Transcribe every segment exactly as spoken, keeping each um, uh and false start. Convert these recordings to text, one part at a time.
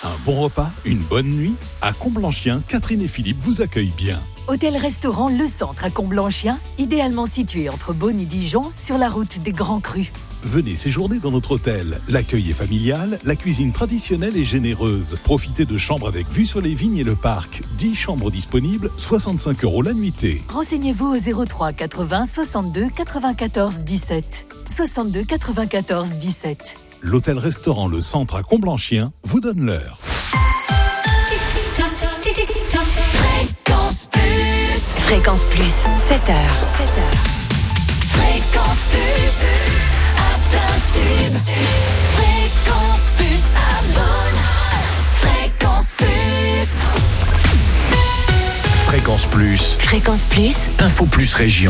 Un bon repas, une bonne nuit? À Comblanchien, Catherine et Philippe vous accueillent bien. Hôtel-restaurant Le Centre à Comblanchien, idéalement situé entre Beaune et Dijon, sur la route des Grands Crus. Venez séjourner dans notre hôtel. L'accueil est familial, la cuisine traditionnelle et généreuse. Profitez de chambres avec vue sur les vignes et le parc. dix chambres disponibles, soixante-cinq euros la nuitée. Renseignez-vous au zéro trois quatre-vingts soixante-deux quatre-vingt-quatorze dix-sept. soixante-deux quatre-vingt-quatorze dix-sept. L'hôtel-restaurant Le Centre à Comblanchien vous donne l'heure. Fréquence Plus. Fréquence Plus, sept heures. sept heures. Fréquence Plus. À Pintube. Fréquence Plus à Beaune. Fréquence Plus. Fréquence Plus. Fréquence Plus. Info Plus Région.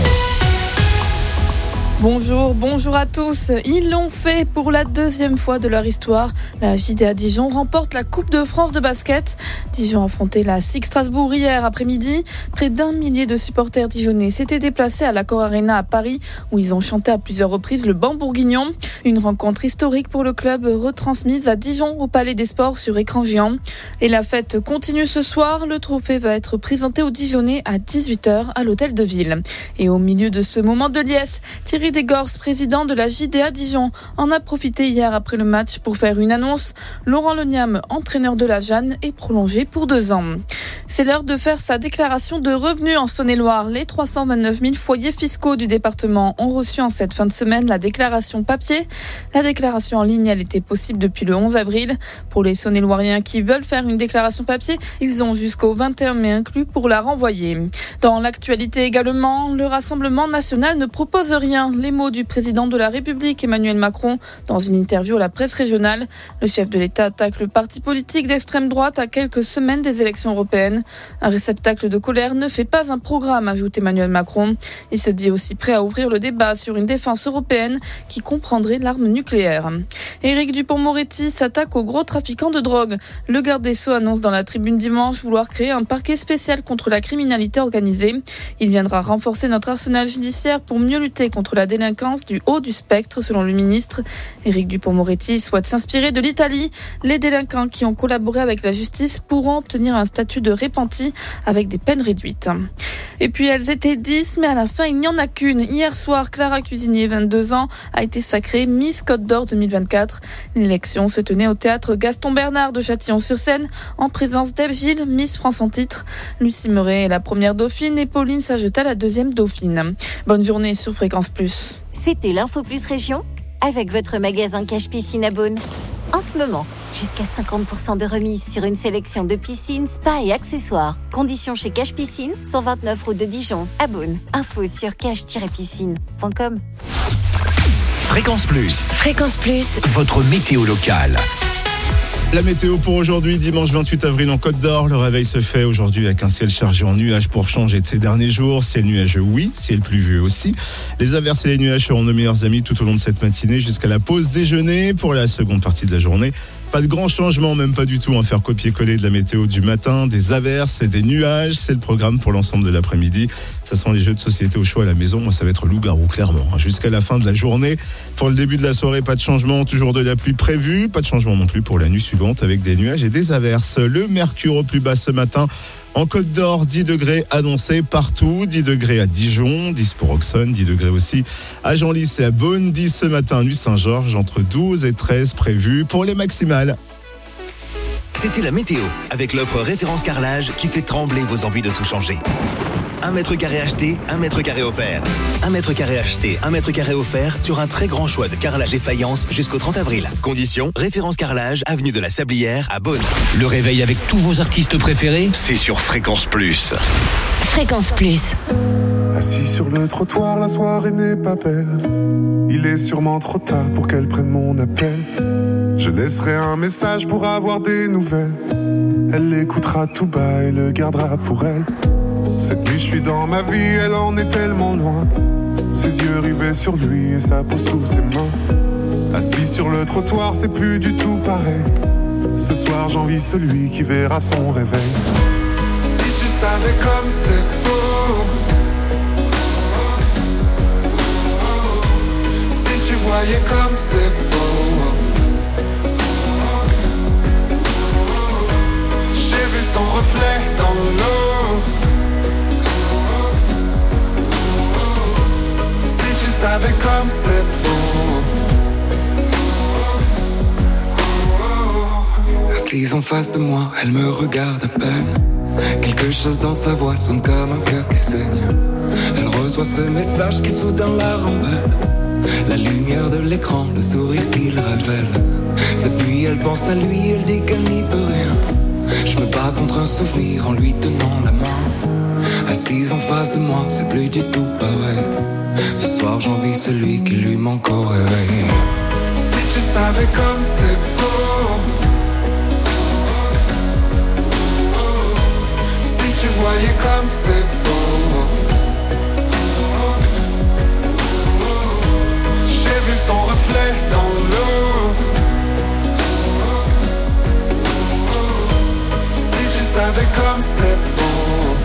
Bonjour, bonjour à tous. Ils l'ont fait pour la deuxième fois de leur histoire. La J D A Dijon remporte la Coupe de France de basket. Dijon affrontait la S I C Strasbourg hier après-midi. Près d'un millier de supporters dijonnais s'étaient déplacés à l'Accor Arena à Paris, où ils ont chanté à plusieurs reprises le Ban bourguignon. Une rencontre historique pour le club, retransmise à Dijon au Palais des Sports sur écran géant. Et la fête continue ce soir. Le trophée va être présenté aux Dijonnais à dix-huit heures à l'Hôtel de Ville. Et au milieu de ce moment de liesse, Thierry Desgors, président de la J D A Dijon, en a profité hier après le match pour faire une annonce. Laurent Leniam, entraîneur de la Jeanne, est prolongé pour deux ans. C'est l'heure de faire sa déclaration de revenus en Saône-et-Loire. Les trois cent vingt-neuf mille foyers fiscaux du département ont reçu en cette fin de semaine la déclaration papier. La déclaration en ligne, elle était possible depuis le onze avril. Pour les Saône-et-Loiriens qui veulent faire une déclaration papier, ils ont jusqu'au vingt et un mai inclus pour la renvoyer. Dans l'actualité également, le Rassemblement national ne propose rien. Les mots du président de la République, Emmanuel Macron, dans une interview à la presse régionale. Le chef de l'État attaque le parti politique d'extrême droite à quelques semaines des élections européennes. Un réceptacle de colère ne fait pas un programme, ajoute Emmanuel Macron. Il se dit aussi prêt à ouvrir le débat sur une défense européenne qui comprendrait l'arme nucléaire. Éric Dupond-Moretti s'attaque aux gros trafiquants de drogue. Le garde des Sceaux annonce dans la Tribune dimanche vouloir créer un parquet spécial contre la criminalité organisée. Il viendra renforcer notre arsenal judiciaire pour mieux lutter contre la délinquance du haut du spectre, selon le ministre. Éric Dupond-Moretti souhaite s'inspirer de l'Italie. Les délinquants qui ont collaboré avec la justice pourront obtenir un statut de répenti avec des peines réduites. Et puis elles étaient dix, mais à la fin il n'y en a qu'une. Hier soir, Clara Cuisinier, vingt-deux ans, a été sacrée Miss Côte d'Or deux mille vingt-quatre. L'élection se tenait au théâtre Gaston Bernard de Châtillon-sur-Seine, en présence d'Ève Gilles, Miss France en titre. Lucie Meuret est la première dauphine et Pauline Sagetal la deuxième dauphine. Bonne journée sur Fréquence Plus. C'était l'Info Plus Région avec votre magasin Cache Piscine à Beaune. En ce moment, jusqu'à cinquante pour cent de remise sur une sélection de piscines, spas et accessoires. Conditions chez Cache Piscine, cent vingt-neuf route de Dijon, à Beaune. Info sur cache tiret piscine point com. Fréquence Plus. Fréquence Plus. Votre météo locale. La météo pour aujourd'hui, dimanche vingt-huit avril en Côte d'Or. Le réveil se fait aujourd'hui avec un ciel chargé en nuages pour changer de ces derniers jours. Ciel nuageux, oui. Ciel pluvieux aussi. Les averses et les nuages seront nos meilleurs amis tout au long de cette matinée jusqu'à la pause déjeuner. Pour la seconde partie de la journée, pas de grands changements, même pas du tout. Faire copier-coller de la météo du matin, des averses et des nuages. C'est le programme pour l'ensemble de l'après-midi. Ça sent les jeux de société au choix à la maison. Moi, ça va être loup-garou, clairement. Jusqu'à la fin de la journée. Pour le début de la soirée, pas de changement. Toujours de la pluie prévue. Pas de changement non plus pour la nuit suivante avec des nuages et des averses. Le mercure au plus bas ce matin. En Côte d'Or, dix degrés annoncés partout, dix degrés à Dijon, dix pour Auxonne, dix degrés aussi à Genlis et à Beaune, dix ce matin à Nuit-Saint-Georges, entre douze et treize prévus pour les maximales. C'était la météo, avec l'offre Référence Carrelage qui fait trembler vos envies de tout changer. Un mètre carré acheté, un mètre carré offert. Un mètre carré acheté, un mètre carré offert sur un très grand choix de carrelage et faïence jusqu'au trente avril. Conditions, Référence Carrelage, avenue de la Sablière à Beaune. Le réveil avec tous vos artistes préférés, c'est sur Fréquence Plus. Fréquence Plus. Assis sur le trottoir, la soirée n'est pas belle. Il est sûrement trop tard pour qu'elle prenne mon appel. Je laisserai un message pour avoir des nouvelles. Elle l'écoutera tout bas et le gardera pour elle. Cette nuit je suis dans ma vie, elle en est tellement loin. Ses yeux rivés sur lui et sa peau sous ses mains. Assis sur le trottoir, c'est plus du tout pareil. Ce soir j'envie celui qui verra son réveil. Si tu savais comme c'est beau, si tu voyais comme c'est beau, Assise en face de moi, elle me regarde à peine. Quelque chose dans sa voix sonne comme un cœur qui saigne. Elle reçoit ce message qui soudain la rembelle. La lumière de l'écran, le sourire qu'il révèle. Cette nuit elle pense à lui, elle dit qu'elle n'y peut rien. Je me bats contre un souvenir en lui tenant la main. Assise en face de moi, c'est plus du tout pareil. Ce soir j'envie celui qui lui manque au réveil. Si tu savais comme c'est beau, si tu voyais comme c'est beau. J'ai vu son reflet dans l'eau. Si tu savais comme c'est beau.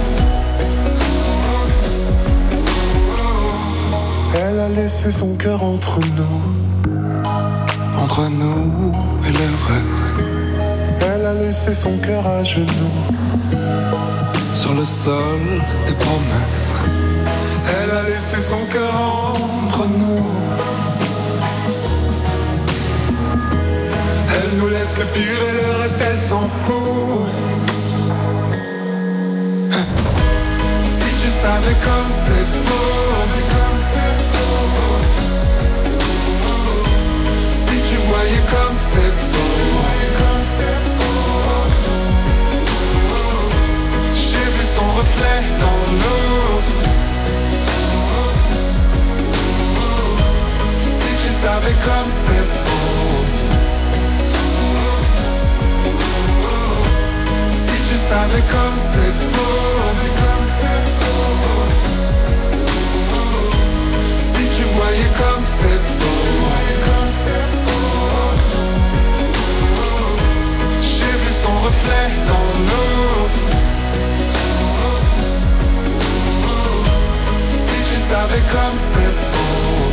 Elle a laissé son cœur entre nous. Entre nous et le reste. Elle a laissé son cœur à genoux. Sur le sol des promesses. Elle a laissé son cœur entre nous. Elle nous laisse le pire et le reste elle s'en fout. Si tu savais comme c'est beau. Si tu voyais comme c'est beau. J'ai vu son reflet dans l'eau. Si tu savais comme c'est beau. Si tu savais comme c'est beau. Si tu voyais comme c'est beau. J'ai vu son reflet dans l'eau. Si tu savais comme c'est beau.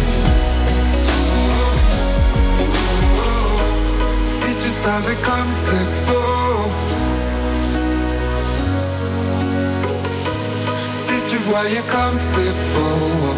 Si tu savais comme c'est beau. Si tu voyais comme c'est beau.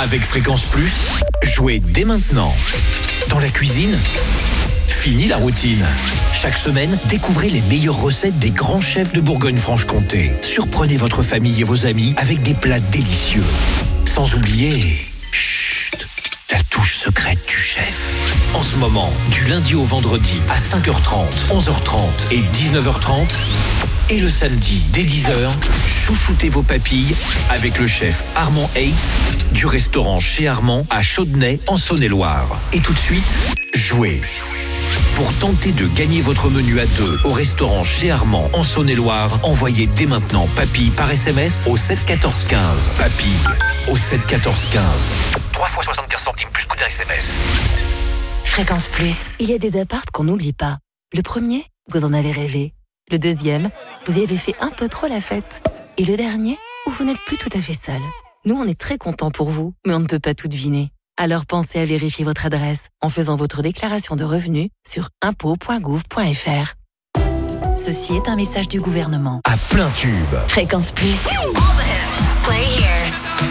Avec Fréquence Plus, jouez dès maintenant. Dans la cuisine, fini la routine. Chaque semaine, découvrez les meilleures recettes des grands chefs de Bourgogne-Franche-Comté. Surprenez votre famille et vos amis avec des plats délicieux. Sans oublier, chut, la touche secrète du chef. En ce moment, du lundi au vendredi à cinq heures trente, onze heures trente et dix-neuf heures trente. Et le samedi, dès dix heures, chouchoutez vos papilles avec le chef Armand Hates du restaurant Chez Armand à Chaudenay en Saône-et-Loire. Et tout de suite, jouez. Pour tenter de gagner votre menu à deux au restaurant Chez Armand en Saône-et-Loire, envoyez dès maintenant papilles par S M S au sept quatorze quinze. Papilles au sept quatorze quinze. trois fois soixante-quinze centimes plus coût d'un S M S. Fréquence Plus. Il y a des apparts qu'on n'oublie pas. Le premier, vous en avez rêvé. Le deuxième, vous y avez fait un peu trop la fête. Et le dernier, où vous n'êtes plus tout à fait seul. Nous, on est très contents pour vous, mais on ne peut pas tout deviner. Alors pensez à vérifier votre adresse en faisant votre déclaration de revenus sur impôts point gouv point f r. Ceci est un message du gouvernement. À plein tube. Fréquence Plus. Play here.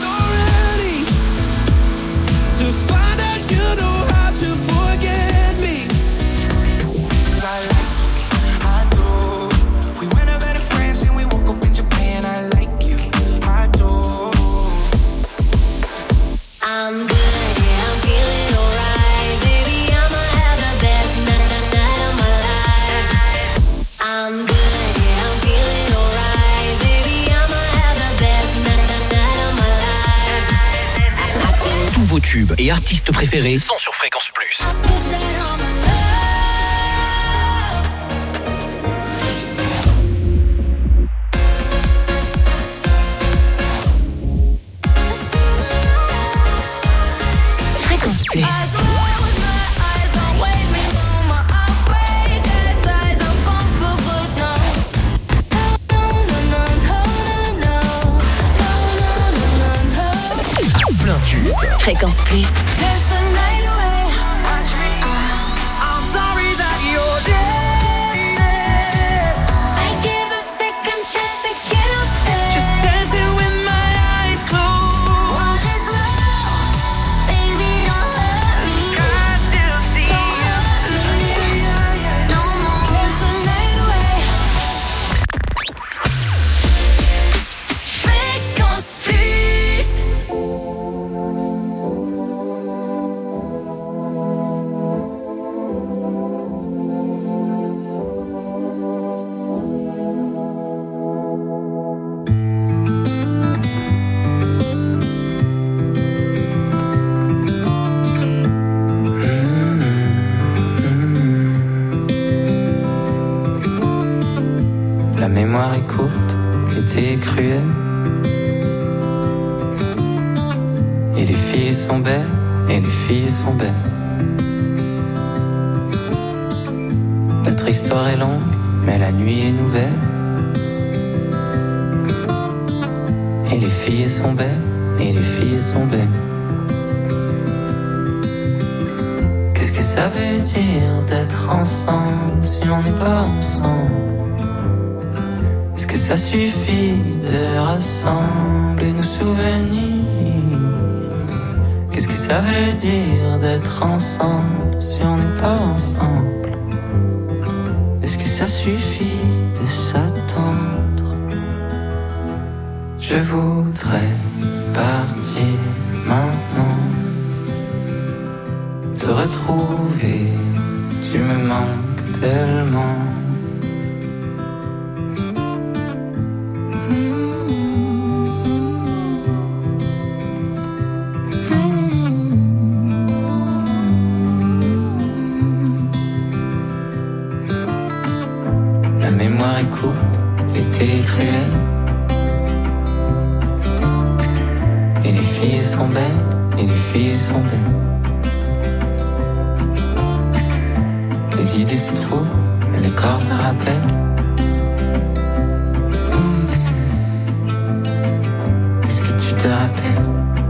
I'm good, yeah, I'm feeling alright. Baby, I'ma have the best night, night of my life. I'm good, yeah, I'm feeling alright. Baby, I'ma have the best night, night of my life. Tous vos tubes et artistes préférés sont sur Fréquence Plus. Fréquence Plus. Plein tube. Fréquence Plus. La mémoire est courte, l'été est cruel. Et les filles sont belles, et les filles sont belles. Notre histoire est longue, mais la nuit est nouvelle. Et les filles sont belles, et les filles sont belles. Qu'est-ce que ça veut dire d'être ensemble si on n'est pas ensemble? Est-ce que ça suffit de rassembler nos souvenirs? Qu'est-ce que ça veut dire d'être ensemble si on n'est pas ensemble? Est-ce que ça suffit de s'attendre? Je voudrais partir maintenant, te retrouver, tu me manques tellement. La mémoire est courte, l'été est cruel. Et les filles sont belles, et les filles sont belles. Les idées se trouvent, mais le corps se rappelle. Mmh. Est-ce que tu te rappelles?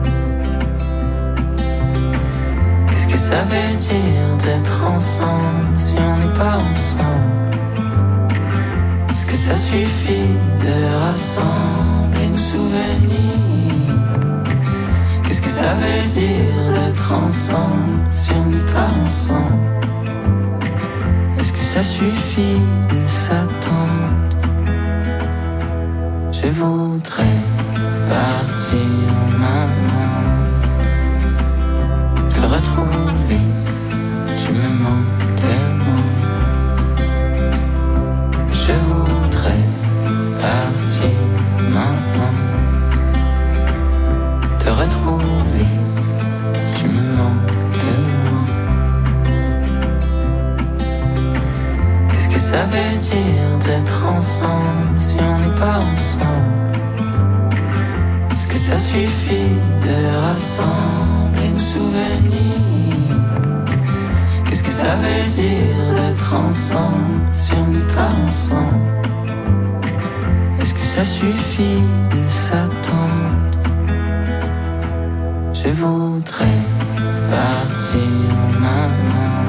Qu'est-ce que ça veut dire d'être ensemble si on n'est pas ensemble? Est-ce que ça suffit de rassembler nos souvenirs? Qu'est-ce que ça veut veut dire d'être ensemble si on n'est pas ensemble? Est-ce que ça suffit de s'attendre? Je voudrais partir maintenant, te retrouver, tu me manques tellement. Je voudrais partir maintenant, te retrouver, tu me manques tellement. Qu'est-ce que ça veut dire d'être ensemble si on n'est pas ensemble? Est-ce que ça suffit de rassembler nos souvenirs? Qu'est-ce que ça veut dire d'être ensemble si on n'est pas ensemble? Est-ce que ça suffit de s'attendre? Je voudrais partir maintenant,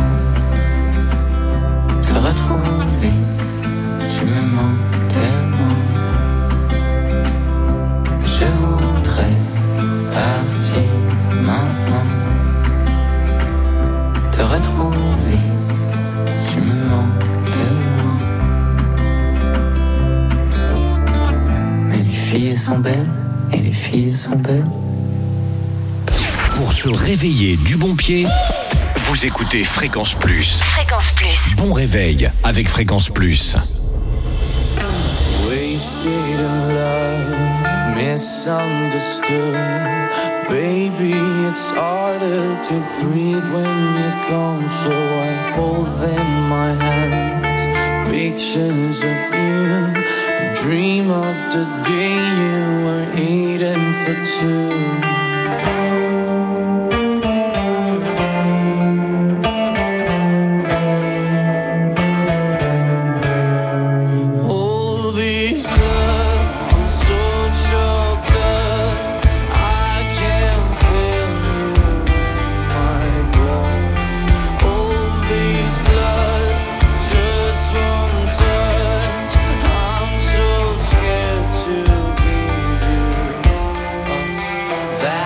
te retrouver, tu me manques tellement. Je voudrais partir maintenant, te retrouver, tu me manques tellement. Mais les filles sont belles, et les filles sont belles. Pour se réveiller du bon pied, vous écoutez Fréquence Plus. Fréquence Plus. Bon réveil avec Fréquence Plus. Wasted in love, misunderstood. Baby, it's harder to breathe when you're gone, so I hold them in my hands. Pictures of you, and dream of the day you were eating for two. That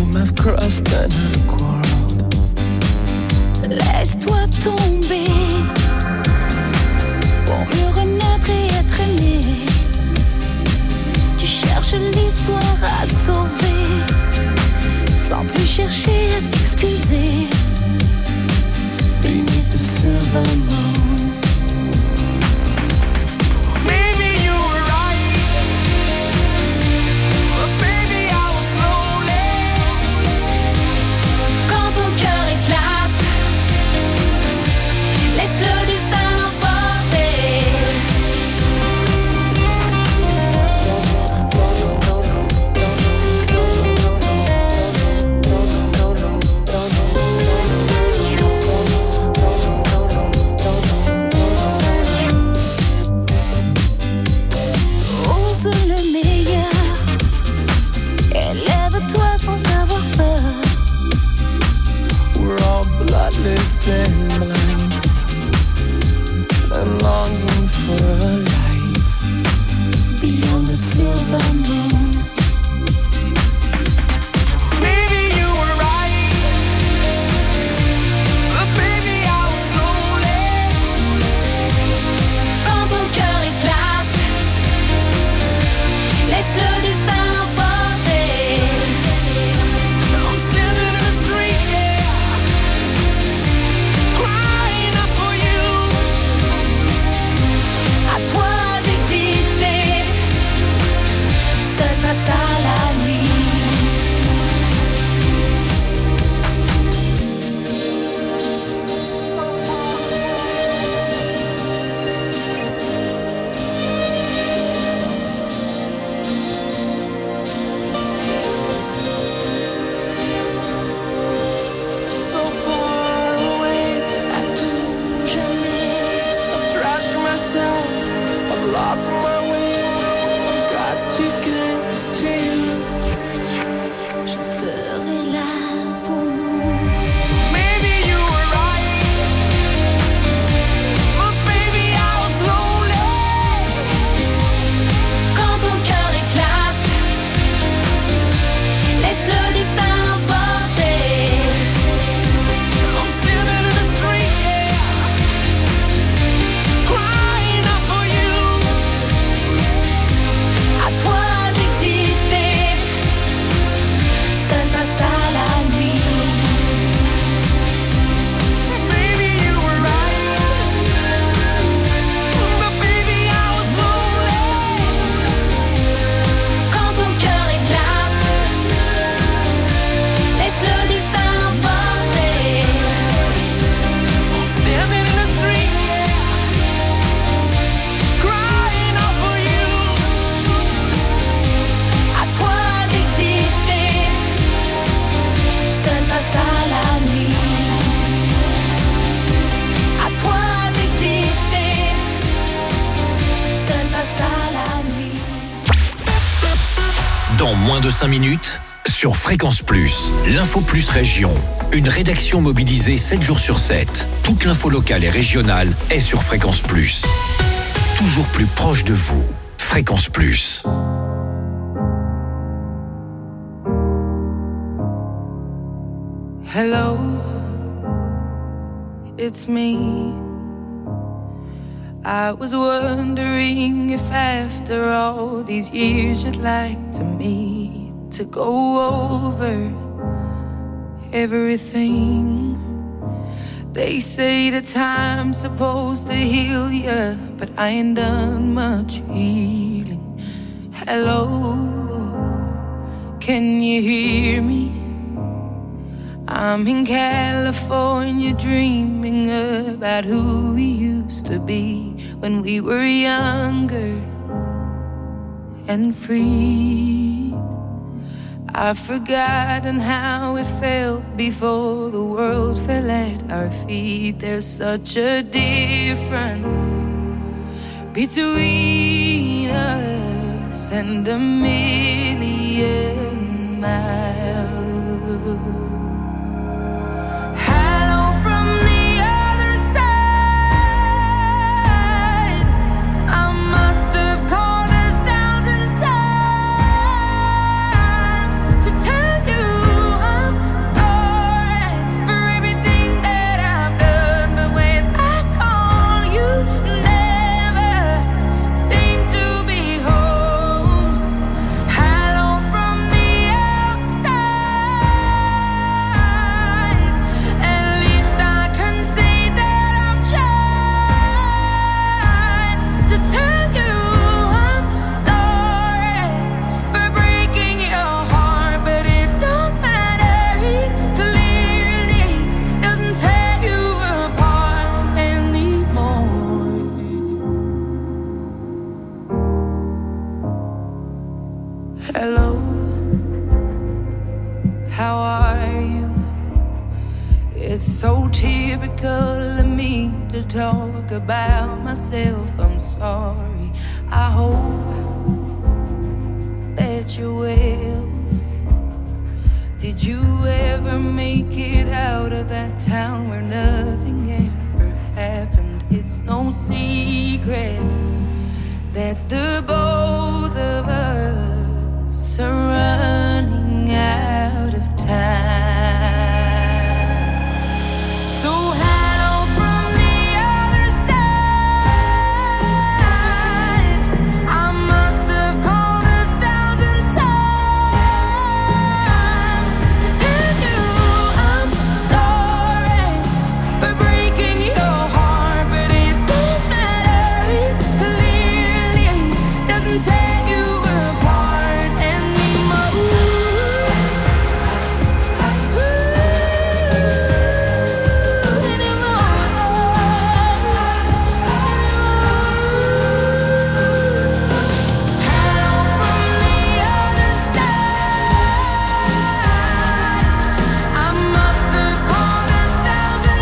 time I've crossed another quarrel. Laisse-toi tomber pour mieux renaître et être aimé. Tu cherches l'histoire à sauver sans plus chercher à t'excuser. Beneath the silver moon, maybe you were right, but baby I was lonely. quand ton cœur éclate, laisse le destin l'emporter. Ose le meilleur, élève-toi sans avoir peur. We're all bloodless and blind, and longing for a life Beyond the silver moon, maybe you were right, but baby I was lonely. quand ton cœur éclate, laisse le destin l'emporter. I'm standing in the street, yeah, crying out for you. À toi d'exister, seul face à la nuit. So far away, À tout jamais, I've tried for myself, I've lost my way. I've got to get to you. je serai là pour nous. Maybe you were right, but baby I was lonely. Quand ton cœur éclate, laisse le destin l'emporter. I'm standing in the street, yeah, crying out for you. À toi d'exister, seul face à la nuit. Maybe you were right, but baby I was lonely. Quand ton cœur éclate, laisse le destin l'emporter. I'm standing in the street, yeah, crying out for you. À toi d'exister, seul face à la nuit. À toi d'exister, seul face à la nuit. Dans moins de cinq minutes, sur Fréquence Plus, l'info plus région. Une rédaction mobilisée sept jours sur sept. Toute l'info locale et régionale est sur Fréquence Plus. Toujours plus proche de vous. Fréquence Plus. Hello, it's me. I was wondering if after all these years you'd like to meet to go over everything. They say the time's supposed to heal ya, but I ain't done much healing. Hello, can you hear me? I'm in California dreaming about who we used to be when we were younger and free. I've forgotten how it felt before the world fell at our feet. There's such a difference between us and a million miles. Hello from the other side. I must have called a thousand times to tell you how are you? It's so typical of me to talk about myself. I'm sorry. I hope that you're well. Did you ever make it out of that town where nothing ever happened? It's no secret that the both of us are running out of time. So hello from the other side. I must have called a thousand times to tell you I'm sorry for breaking your heart, but it don't matter. It clearly doesn't tear you apart anymore. I must have called a thousand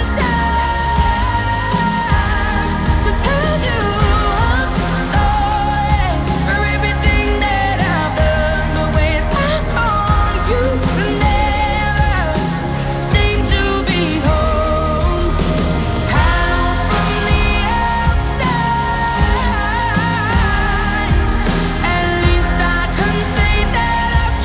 times to tell you I'm sorry for everything that I've done. But when I call, you never seem to be home. Hello from the outside. At least I can say that I've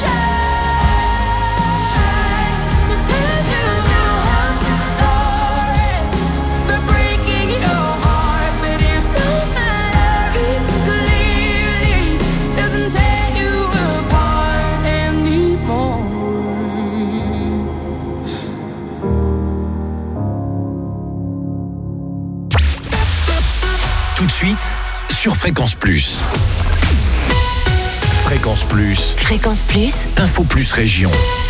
tried to tell you I'm sorry for breaking your heart, but it don't matter. It clearly doesn't tear you apart anymore. Tout de suite, sur Fréquence Plus. Fréquence Plus, Fréquence Plus, Info Plus Région.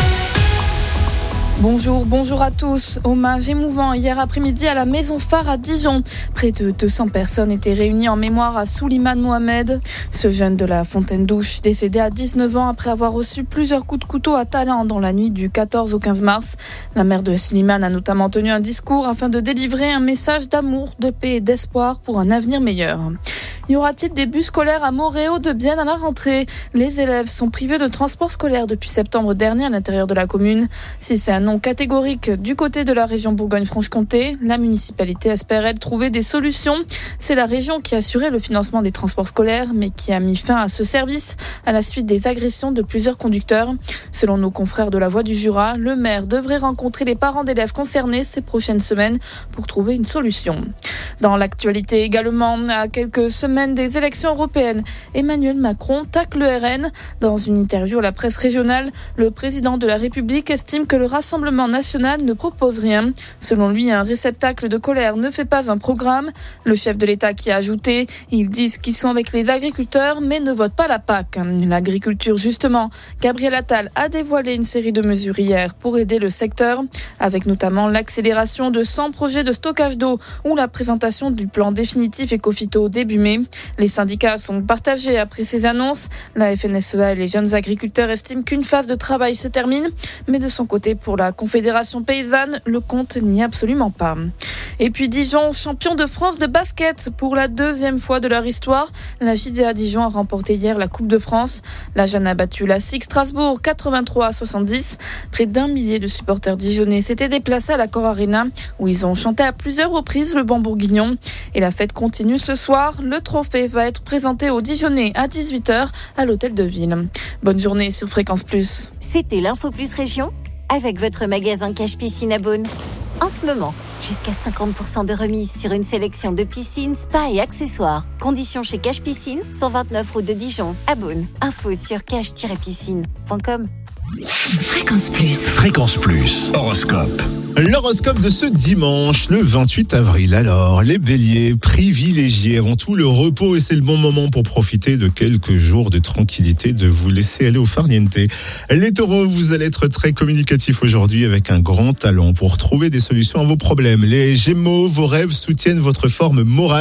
Bonjour, bonjour à tous. Hommage émouvant hier après-midi à la Maison Phare à Dijon. Près de deux cents personnes étaient réunies en mémoire à Souliman Mohamed. Ce jeune de la Fontaine-Douche, décédé à dix-neuf ans après avoir reçu plusieurs coups de couteau à Talent dans la nuit du quatorze au quinze mars. La mère de Souliman a notamment tenu un discours afin de délivrer un message d'amour, de paix et d'espoir pour un avenir meilleur. Y aura-t-il des bus scolaires à Montréal de Bienne à la rentrée? Les élèves sont privés de transport scolaire depuis septembre dernier à l'intérieur de la commune. Si c'est un non catégorique du côté de la région Bourgogne-Franche-Comté, la municipalité espère elle trouver des solutions. C'est la région qui a assuré le financement des transports scolaires, mais qui a mis fin à ce service à la suite des agressions de plusieurs conducteurs. Selon nos confrères de la Voix du Jura, le maire devrait rencontrer les parents d'élèves concernés ces prochaines semaines pour trouver une solution. Dans l'actualité également, à quelques semaines des élections européennes, Emmanuel Macron tacle le R N. Dans une interview à la presse régionale, le président de la République estime que le Rassemblement national ne propose rien. Selon lui, un réceptacle de colère ne fait pas un programme. Le chef de l'État qui a ajouté « Ils disent qu'ils sont avec les agriculteurs, mais ne votent pas la P A C ». L'agriculture, justement. Gabriel Attal a dévoilé une série de mesures hier pour aider le secteur, avec notamment l'accélération de cent projets de stockage d'eau ou la présentation du plan définitif Écophyto début mai. Les syndicats sont partagés après ces annonces. La F N S E A et les jeunes agriculteurs estiment qu'une phase de travail se termine, mais de son côté, pour la Confédération paysanne, le compte n'y est absolument pas. Et puis Dijon, champion de France de basket pour la deuxième fois de leur histoire. La J D A Dijon a remporté hier la Coupe de France. La Jeanne a battu la S I C Strasbourg quatre-vingt-trois à soixante-dix. Près d'un millier de supporters dijonnais s'étaient déplacés à l'Accor Arena où ils ont chanté à plusieurs reprises le banc bourguignon. Et la fête continue ce soir. Le trophée va être présenté aux Dijonnais à dix-huit heures à l'Hôtel de Ville. Bonne journée sur Fréquence Plus. C'était l'Info Plus Région avec votre magasin Cache Piscine à Beaune. En ce moment, jusqu'à cinquante pour cent de remise sur une sélection de piscines, spas et accessoires. Conditions chez Cache Piscine, cent vingt-neuf route de Dijon, à Beaune. Info sur cache tiret piscine point com. Fréquence Plus. Fréquence Plus. Horoscope. L'horoscope de ce dimanche, le vingt-huit avril. Alors, les béliers, privilégiez avant tout le repos et c'est le bon moment pour profiter de quelques jours de tranquillité, de vous laisser aller au farniente. Les taureaux, vous allez être très communicatifs aujourd'hui avec un grand talent pour trouver des solutions à vos problèmes. Les gémeaux, vos rêves soutiennent votre forme morale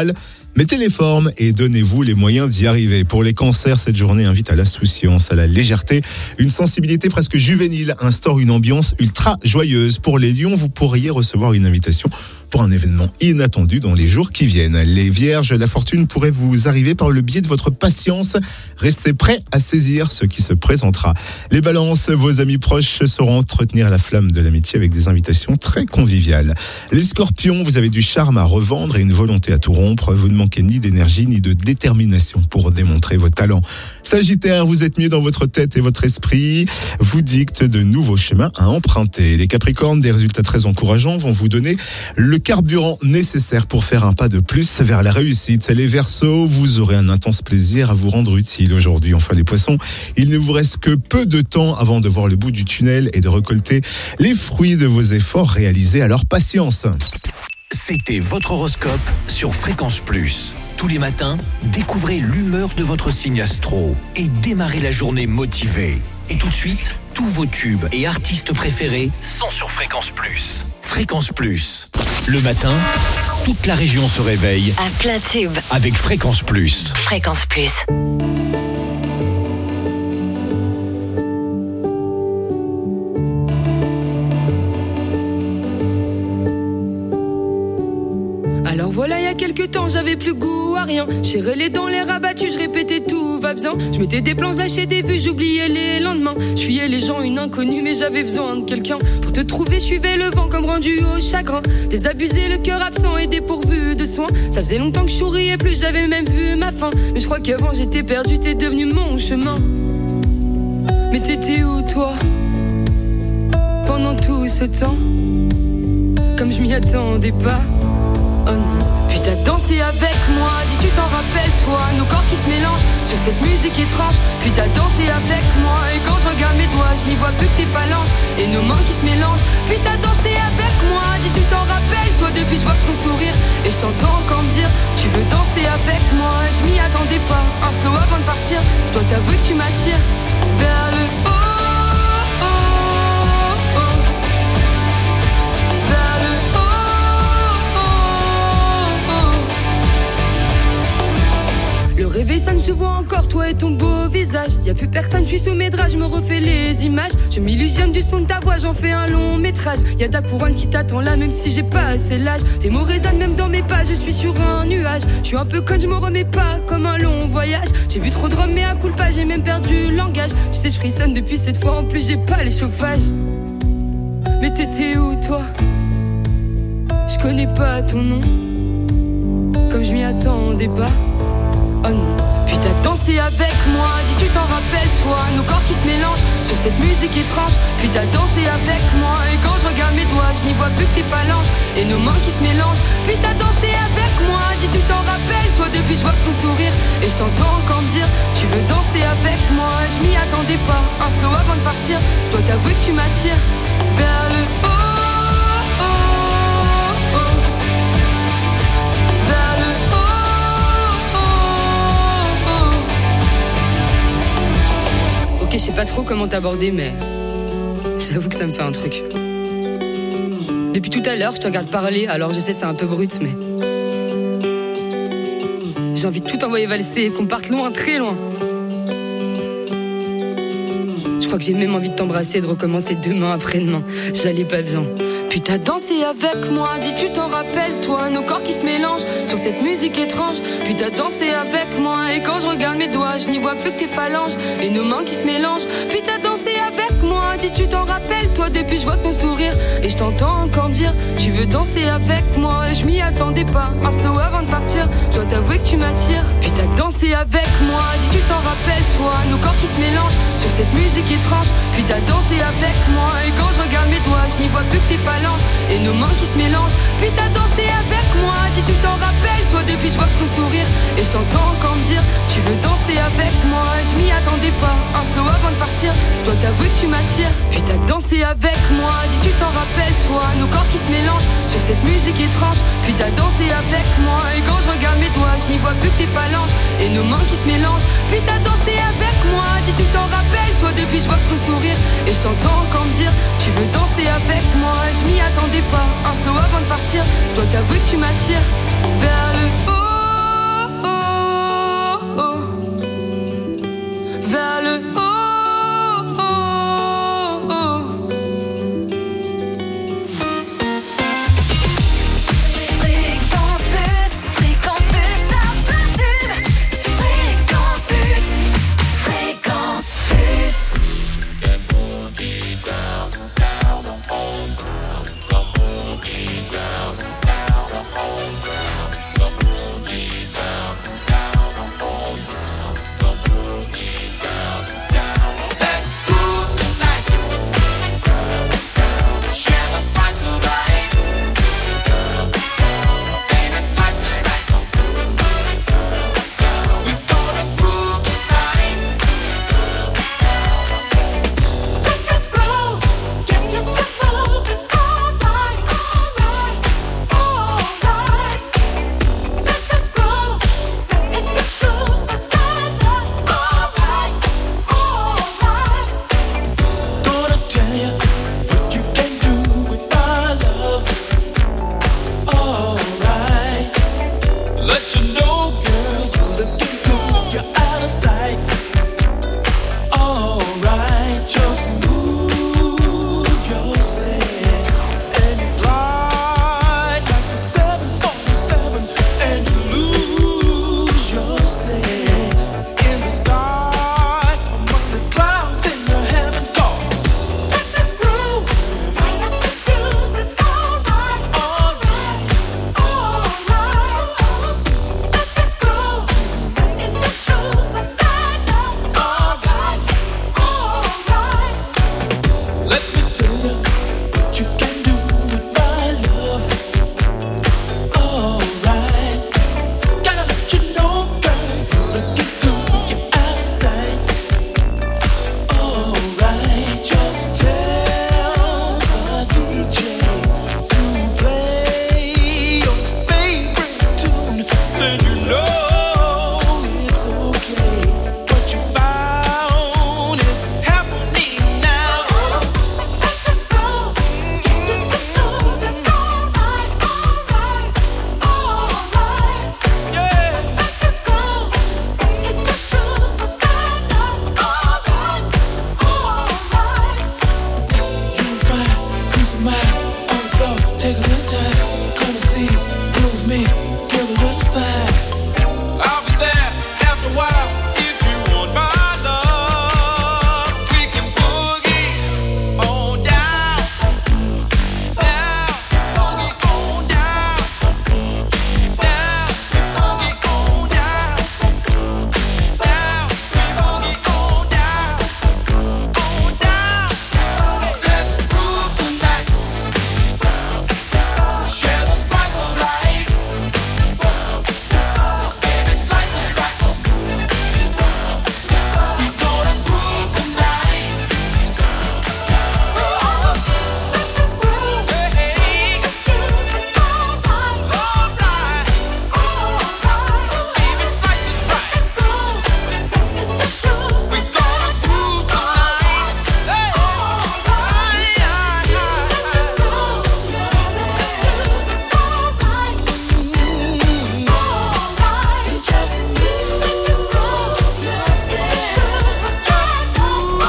Mettez les formes et donnez-vous les moyens d'y arriver. Pour les cancers, cette journée invite à l'insouciance, à la légèreté. Une sensibilité presque juvénile instaure une ambiance ultra joyeuse. Pour les lions, vous pourriez recevoir une invitation pour un événement inattendu dans les jours qui viennent. Les vierges, la fortune pourrait vous arriver par le biais de votre patience. Restez prêts à saisir ce qui se présentera. Les balances, vos amis proches sauront entretenir la flamme de l'amitié avec des invitations très conviviales. Les scorpions, vous avez du charme à revendre et une volonté à tout rompre. Vous ne manquez ni d'énergie ni de détermination pour démontrer vos talents. Sagittaire, vous êtes mieux dans votre tête et votre esprit vous dicte de nouveaux chemins à emprunter. Les capricornes, des résultats très encourageants vont vous donner le carburant nécessaire pour faire un pas de plus vers la réussite. Les Verseaux, vous aurez un intense plaisir à vous rendre utile aujourd'hui. Enfin les Poissons, il ne vous reste que peu de temps avant de voir le bout du tunnel et de récolter les fruits de vos efforts réalisés. Alors patience. C'était votre horoscope sur Fréquence Plus. Tous les matins, découvrez l'humeur de votre signe astro et démarrez la journée motivé. Et tout de suite, tous vos tubes et artistes préférés sont sur Fréquence Plus. Fréquence Plus. Le matin, toute la région se réveille À plein tube. avec Fréquence Plus. Fréquence Plus. Alors voilà, il y a quelques temps, j'avais plus goût à rien. Serré les dents, les rabattus, je répétais tout va bien. Je mettais des plans, je lâchais des vues, j'oubliais les lendemains. Je fuyais les gens, une inconnue, mais j'avais besoin de quelqu'un. Pour te trouver, je suivais le vent comme rendu au chagrin. Désabusé, le cœur absent et dépourvu de soins. Ça faisait longtemps que je souriais plus, j'avais même vu ma fin. Mais je crois qu'avant j'étais perdu, t'es devenu mon chemin. Mais t'étais où toi pendant tout ce temps? Comme je m'y attendais pas. Oh non. Puis t'as dansé avec moi, dis tu t'en rappelles toi. Nos corps qui se mélangent sur cette musique étrange. Puis t'as dansé avec moi et quand je regarde mes doigts, je n'y vois plus que tes phalanges et nos mains qui se mélangent. Puis t'as dansé avec moi, dis tu t'en rappelles toi. Depuis je vois ton sourire et je t'entends encore me dire tu veux danser avec moi. Je m'y attendais pas, un slow avant de partir. Je dois t'avouer que tu m'attires vers le haut. Le réveil sonne, je te vois encore, toi et ton beau visage. Y'a plus personne, je suis sous mes draps, je me refais les images. Je m'illusionne du son de ta voix, j'en fais un long métrage. Y'a ta couronne qui t'attend là, même si j'ai pas assez l'âge. Tes mots résonnent même dans mes pas, je suis sur un nuage. Je suis un peu conne, je me remets pas comme un long voyage. J'ai bu trop de rhum, mais à coup de pas, j'ai même perdu le langage. Tu sais, je frissonne depuis cette fois, en plus j'ai pas les chauffages. Mais t'étais où toi? Je connais pas ton nom, comme je m'y attendais pas. Oh non. Puis t'as dansé avec moi, dis tu t'en rappelles toi. Nos corps qui se mélangent sur cette musique étrange. Puis t'as dansé avec moi et quand je regarde mes doigts, je n'y vois plus que tes phalanges et nos mains qui se mélangent. Puis t'as dansé avec moi, dis tu t'en rappelles toi. Depuis je vois ton sourire et je t'entends encore me dire tu veux danser avec moi. Je m'y attendais pas, un slow avant de partir. Je dois t'avouer que tu m'attires vers le haut. Ok, je sais pas trop comment t'aborder, mais j'avoue que ça me fait un truc. Depuis tout à l'heure, je te regarde parler, alors je sais c'est un peu brut, mais j'ai envie de tout envoyer valser et qu'on parte loin, très loin. Je crois que j'ai même envie de t'embrasser et de recommencer demain après-demain. J'allais pas bien. Puis t'as dansé avec moi, dis tu t'en rappelles toi. Nos corps qui se mélangent sur cette musique étrange. Puis t'as dansé avec moi et quand je regarde mes doigts, je n'y vois plus que tes phalanges et nos mains qui se mélangent. Puis t'as dansé avec moi, dis tu t'en rappelles toi. Depuis je vois ton sourire et je t'entends encore me dire tu veux danser avec moi. Et je m'y attendais pas, un slow avant de partir. Je dois t'avouer que tu m'attires. Puis t'as dansé avec moi, dis tu t'en rappelles toi. Nos corps qui se mélangent sur cette musique étrange. Puis t'as dansé avec moi et quand je regarde mes doigts, je n'y vois plus que tes phalanges et nos mains qui se mélangent. Puis t'as dansé avec moi, dis tu t'en rappelles toi. Depuis je vois ton sourire et je t'entends encore me dire tu veux danser avec moi. Je m'y attendais pas, un slow avant de partir. Je dois t'avouer que tu m'attires. Puis t'as dansé avec moi, dis tu t'en rappelles toi. Nos corps qui se mélangent sur cette musique étrange. Puis t'as dansé avec moi et quand je regarde mes doigts, je n'y vois plus que tes phalanges et nos mains qui se mélangent. Puis t'as dansé avec moi, dis tu t'en rappelles toi. Depuis je vois ton sourire et je t'entends encore me dire tu veux danser avec moi. Je m'y attendais pas, un slow avant de partir. Je dois t'avouer que tu m'attires vers le haut. your mind on the floor, take a little time. Come and see, prove me, give a little sign. I'll be there after a while if you want my love. We can boogie on down, down, boogie on down, down, boogie on down, down, we boogie on down, on down. Let's groove tonight. Share the spice of life. Baby, slice it right. We gonna groove tonight. Let's groove. Hey, it's alright. Alright. Baby, slice it right. Let's groove. Set the shoes. We gonna groove tonight. Hey, alright. Let's groove. It's alright. Alright. Just move. Let's groove. Set the shoes. Let's just move.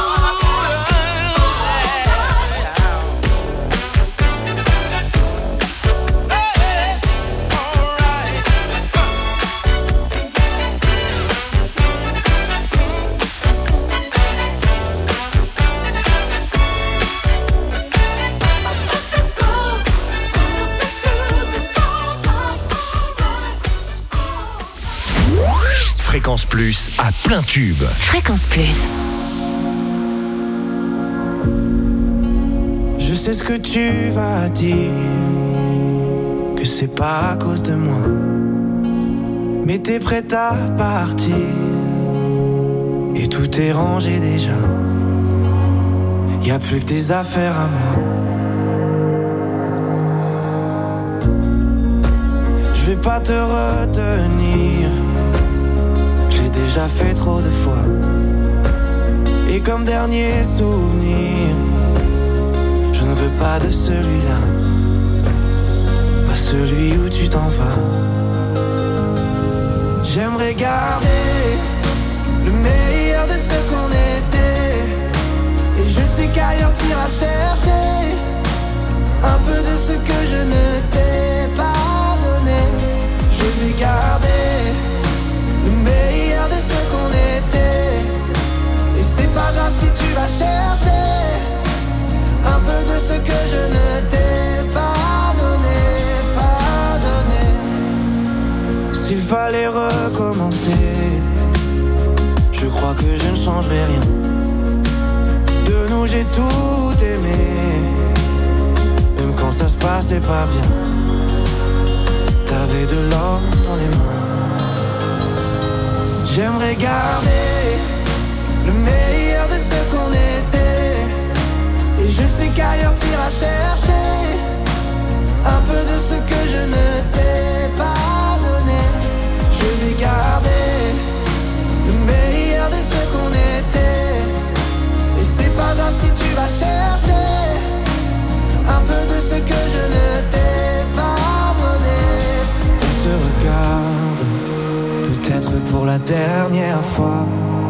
Fréquence Plus à plein tube. Fréquence Plus. Je sais ce que tu vas dire, que c'est pas à cause de moi, mais t'es prête à partir, et tout est rangé déjà. Y'a plus que tes affaires à moi. Je vais pas te retenir, j'ai déjà fait trop de fois. Et comme dernier souvenir, je ne veux pas de celui-là, pas celui où tu t'en vas. J'aimerais garder le meilleur de ce qu'on était, et je sais qu'ailleurs t'iras chercher un peu de ce que je ne t'ai pas donné. Je vais garder le meilleur de ce qu'on était, et c'est pas grave si tu vas chercher un peu de ce que je ne t'ai pas donné, pas donné. S'il fallait recommencer, je crois que je ne changerai rien. De nous j'ai tout aimé, même quand ça se passait pas bien. T'avais de l'or dans les mains. J'aimerais garder le meilleur de ce qu'on était, et je sais qu'ailleurs t'iras chercher un peu de ce que je ne t'ai pas donné. Je vais garder le meilleur de ce qu'on était, et c'est pas grave si tu vas chercher un peu de ce que je ne t'ai pas donné. On se regarde, peut-être pour la dernière fois,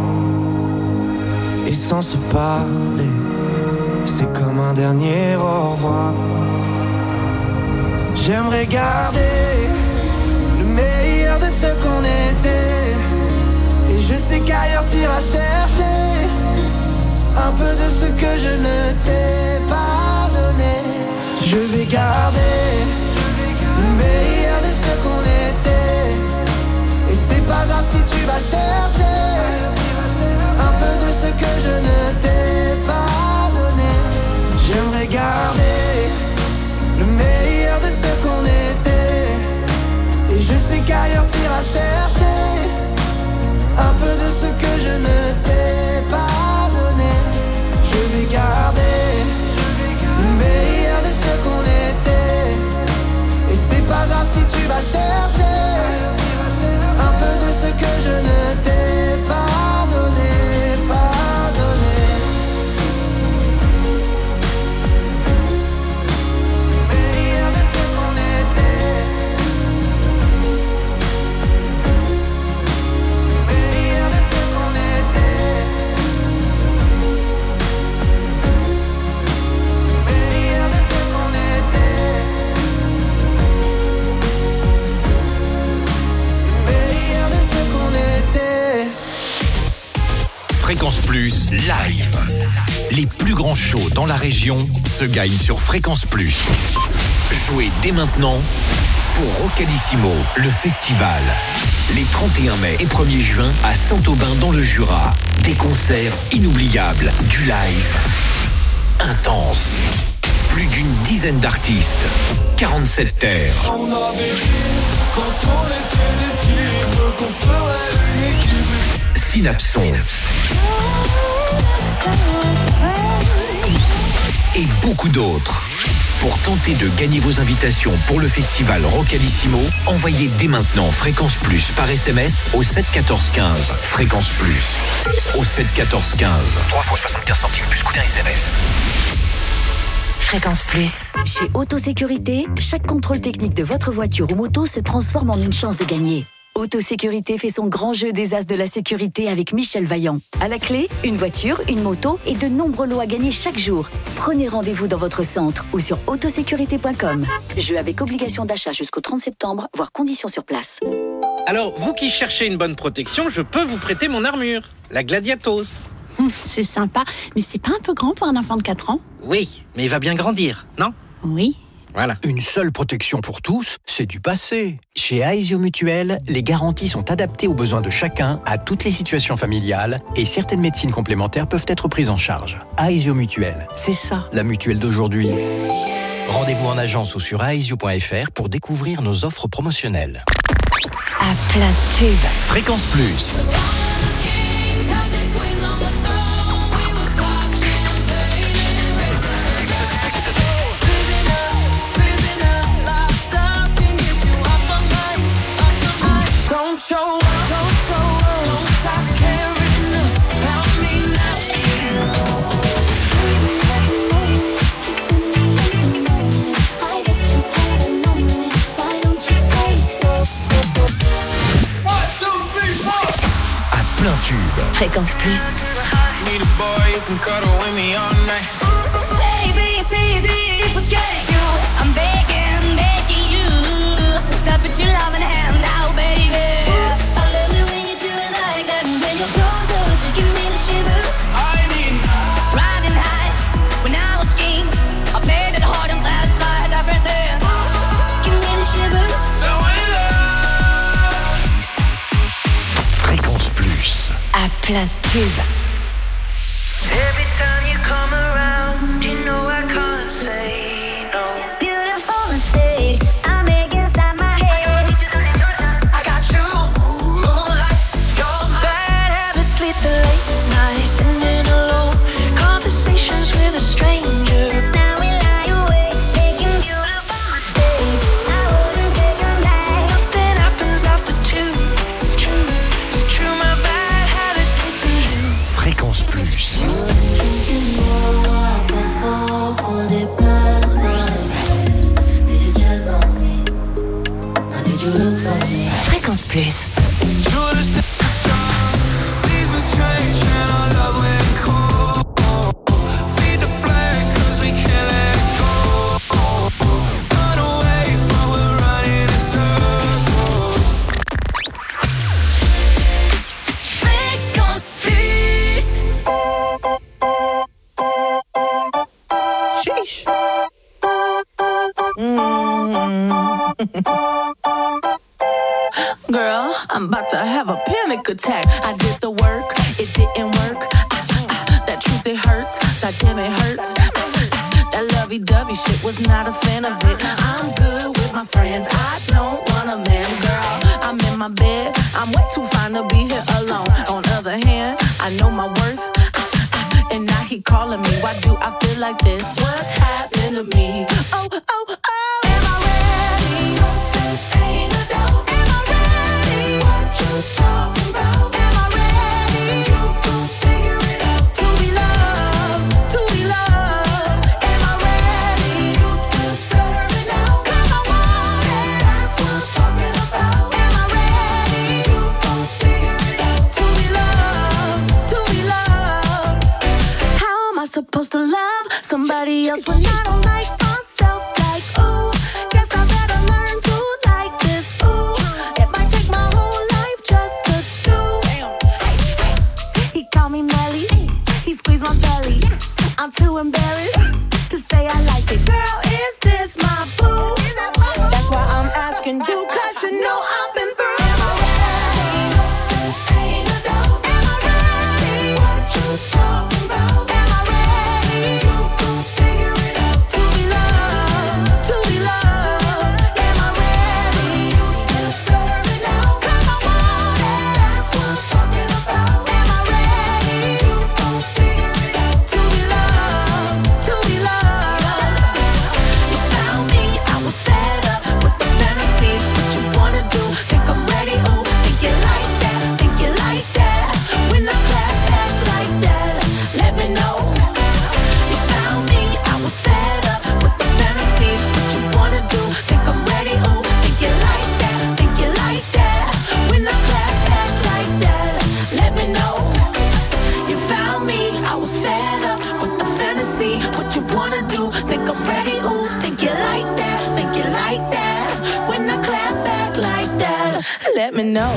et sans se parler, c'est comme un dernier au revoir. J'aimerais garder le meilleur de ce qu'on était, et je sais qu'ailleurs t'iras chercher un peu de ce que je ne t'ai pas donné. Je vais garder le meilleur de ce qu'on était, et c'est pas grave si tu vas chercher un peu de ce que je ne t'ai pas donné. J'aimerais garder le meilleur de ce qu'on était, et je sais qu'ailleurs t'iras chercher un peu de ce que je ne t'ai pas donné. Je vais garder le meilleur de ce qu'on était, et c'est pas grave si tu vas chercher un peu de ce que je ne t'ai pas donné, pas donné. Le meilleur de ce qu'on était. Fréquence Plus live. Les plus grands shows dans la région se gagnent sur Fréquence Plus. Jouez dès maintenant pour Rocalissimo, le festival. Les trente et un mai et premier juin à Saint-Aubin dans le Jura. Des concerts inoubliables, du live intense. Plus d'une dizaine d'artistes, quarante-sept terres. On avait dit quand on était des types qu'on ferait une équipe. Synapson. Et beaucoup d'autres. Pour tenter de gagner vos invitations pour le festival Rocalissimo, envoyez dès maintenant Fréquence Plus par S M S au sept quatorze quinze. Fréquence Plus au sept quatorze quinze. trois fois soixante-quinze centimes plus coût d'un S M S. Fréquence Plus. Chez Autosécurité, chaque contrôle technique de votre voiture ou moto se transforme en une chance de gagner. Autosécurité fait son grand jeu des as de la sécurité avec Michel Vaillant. À la clé, une voiture, une moto et de nombreux lots à gagner chaque jour. Prenez rendez-vous dans votre centre ou sur autosécurité point com. Jeu avec obligation d'achat jusqu'au trente septembre, voire conditions sur place. Alors, vous qui cherchez une bonne protection, je peux vous prêter mon armure, la Gladiatos. Hum, c'est sympa, mais c'est pas un peu grand pour un enfant de quatre ans ? Oui, mais il va bien grandir, non ? Oui. Voilà. Une seule protection pour tous, c'est du passé. Chez Aesio Mutuel, les garanties sont adaptées aux besoins de chacun, à toutes les situations familiales, et certaines médecines complémentaires peuvent être prises en charge. Aesio Mutuel, c'est ça la mutuelle d'aujourd'hui. Rendez-vous en agence ou sur aesio point f r pour découvrir nos offres promotionnelles. À plein de tubes. Fréquence Plus. Show up, don't show up, don't stop caring about me now. I bet you better know me. Why don't you say so? One, two, three, four. À plein tube. Fréquence Plus. Need a boy who can cuddle with me all night. Baby, say you did forget you. I'm begging, begging you to put your love in hand now, baby. Fréquence Plus. À plein tube. Every time you come around, you know I can't say no. Beautiful mistake I make inside my head. I got you. Moonlight, your bad habits lead to late nights, sitting alone, conversations with a stranger. Now we lie awake, making beautiful mistakes. I wouldn't take them back. Nothing happens after two. It's true, it's true. My bad habits lead to you. Fréquence Plus. Fréquence Plus. Fréquence Plus. Sheesh. Girl, I'm about to have a panic attack. I did the work, it didn't work. Ah, ah, that truth, it hurts. That damn, it hurts. Ah, that lovey-dovey shit, was not a fan of it. I'm good with my friends. I don't want a man, girl. I'm in my bed. I'm way too fine to be here alone. On the other hand, I know my worth. Ah, ah, and now he calling me. Why do I feel like this? What's happened to me? Oh, oh, oh. Am I ready? Ain't no doubt. Am I ready? What you talking about? Am I ready? You gon' figure it out. To be loved, to be loved. Am I ready? You deserve it now. 'Cause I want it. That's what I'm talking about. Am I ready? You gon' figure it out. To be loved, to be loved. How am I supposed to love somebody else when I don't like myself? Like, ooh, guess I better learn to like this. Ooh, it might take my whole life just to do. He called me Melly let me know.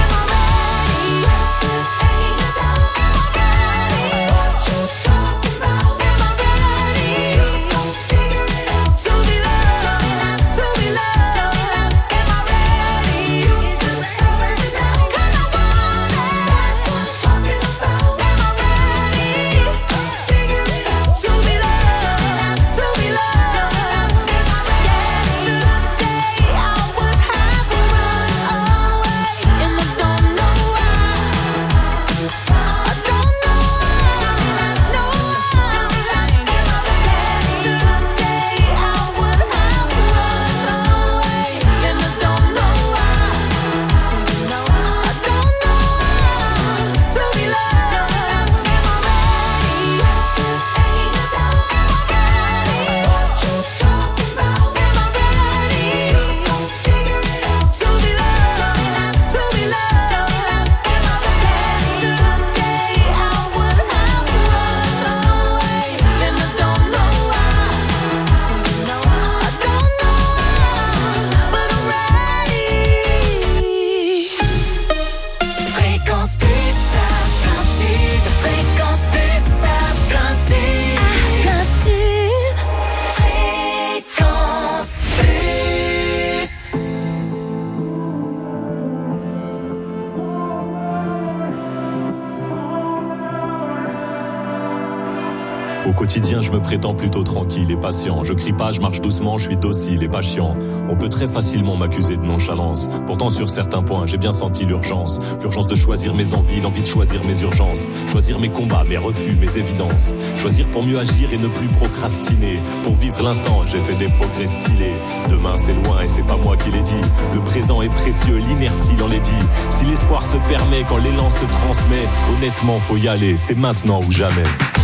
Au quotidien, je me prétends plutôt tranquille et patient. Je crie pas, je marche doucement, je suis docile et pas chiant. On peut très facilement m'accuser de nonchalance. Pourtant, sur certains points, j'ai bien senti l'urgence. L'urgence de choisir mes envies, l'envie de choisir mes urgences. Choisir mes combats, mes refus, mes évidences. Choisir pour mieux agir et ne plus procrastiner. Pour vivre l'instant, j'ai fait des progrès stylés. Demain, c'est loin et c'est pas moi qui l'ai dit. Le présent est précieux, l'inertie l'en est dit. Si l'espoir se permet, quand l'élan se transmet, honnêtement, faut y aller, c'est maintenant ou jamais.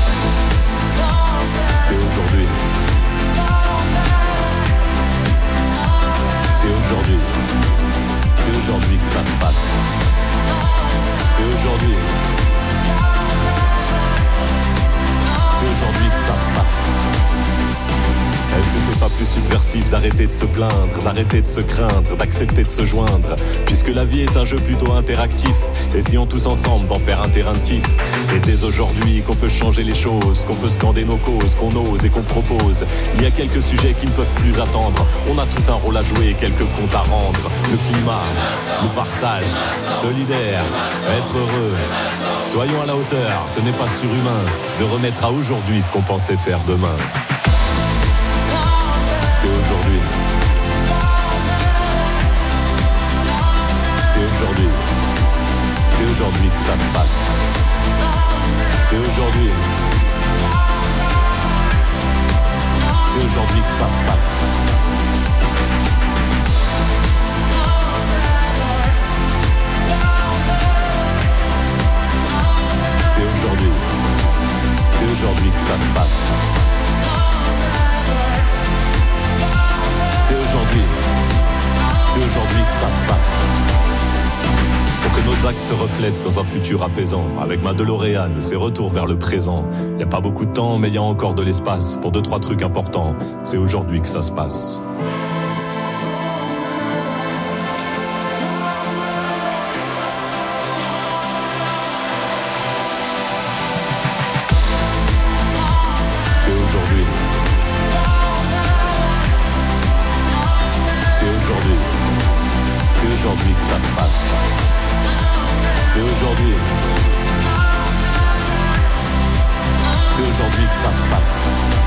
C'est aujourd'hui. C'est aujourd'hui. C'est aujourd'hui que ça se passe. C'est aujourd'hui. C'est aujourd'hui que ça se passe. Est-ce que c'est pas plus subversif d'arrêter de se plaindre, d'arrêter de se craindre, d'accepter de se joindre? Puisque la vie est un jeu plutôt interactif, essayons tous ensemble d'en faire un terrain de kiff. C'est dès aujourd'hui qu'on peut changer les choses, qu'on peut scander nos causes, qu'on ose et qu'on propose. Il y a quelques sujets qui ne peuvent plus attendre. On a tous un rôle à jouer et quelques comptes à rendre. Le climat, le partage, solidaire, être heureux. Soyons à la hauteur, ce n'est pas surhumain de remettre à aujourd'hui ce qu'on pensait faire demain. C'est aujourd'hui. C'est aujourd'hui. C'est aujourd'hui que ça se passe. C'est aujourd'hui. C'est aujourd'hui que ça se passe. C'est aujourd'hui. C'est aujourd'hui que ça se passe. C'est aujourd'hui, c'est aujourd'hui que ça se passe. Pour que nos actes se reflètent dans un futur apaisant. Avec ma DeLorean, c'est retour vers le présent. Y a pas beaucoup de temps, mais y a encore de l'espace pour deux, trois trucs importants. C'est aujourd'hui que ça se passe. C'est aujourd'hui. C'est aujourd'hui que ça se passe. C'est aujourd'hui. C'est aujourd'hui que ça se passe.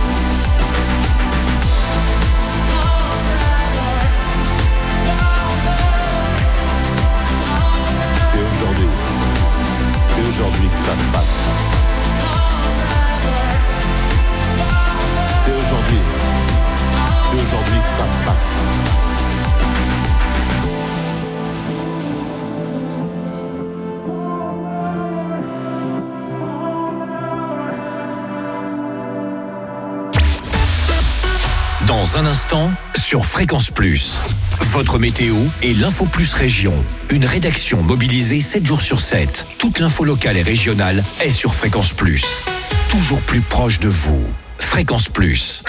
C'est aujourd'hui. C'est aujourd'hui que ça se passe. C'est aujourd'hui. C'est aujourd'hui que ça se passe. Dans un instant, sur Fréquence Plus, votre météo et l'Info Plus Région. Une rédaction mobilisée sept jours sur sept. Toute l'info locale et régionale est sur Fréquence Plus. Toujours plus proche de vous. Fréquence Plus.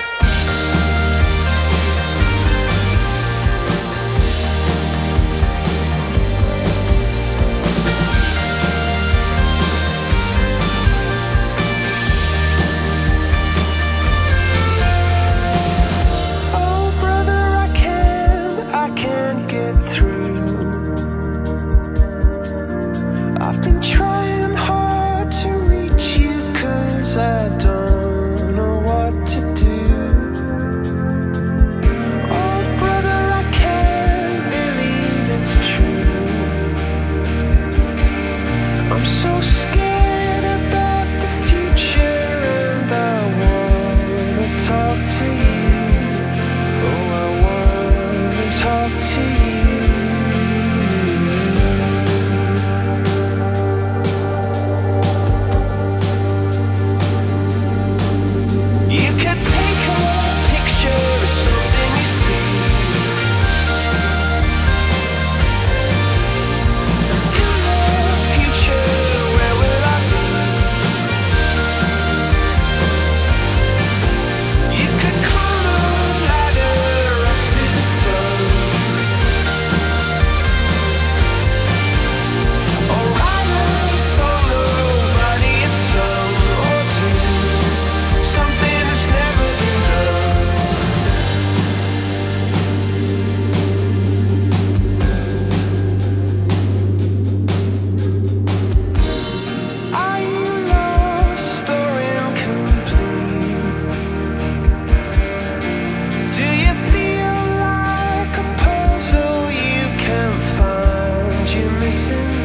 listen.